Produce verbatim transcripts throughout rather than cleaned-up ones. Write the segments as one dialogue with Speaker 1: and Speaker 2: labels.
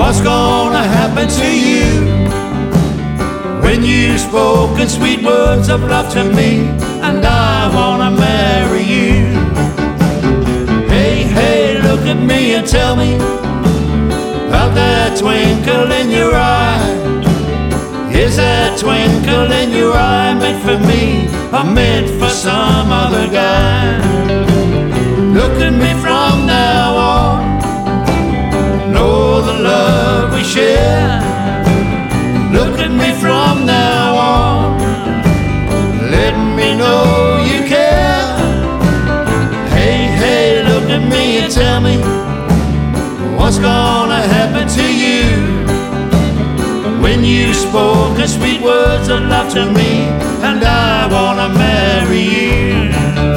Speaker 1: What's gonna happen to you when you've spoken sweet words of love to me, and I wanna marry you? Hey, hey, look at me and tell me about that twinkle in your eye. Is that twinkle in your eye meant for me or meant for some other guy? Look at me from now on, know the love we share. Look at me from now on, let me know you care. Hey, hey, look at me and tell me what's gonna happen to you when you spoke the sweet words of love to me, and I wanna marry you.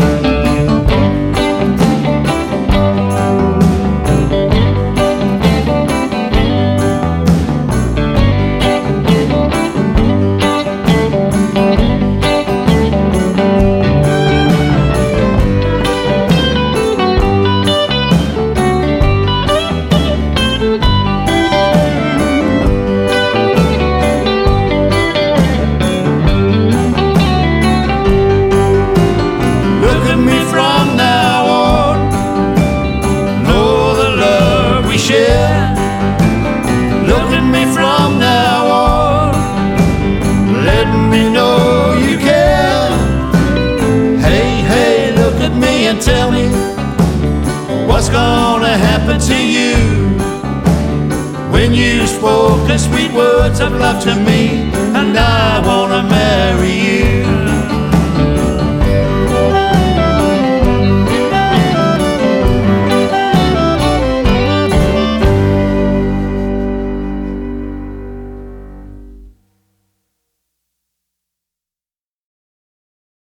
Speaker 1: Look at me from now on, let me know you care. Hey, hey, look at me and tell me what's gonna happen to you when you spoke the sweet words of love to me, and I want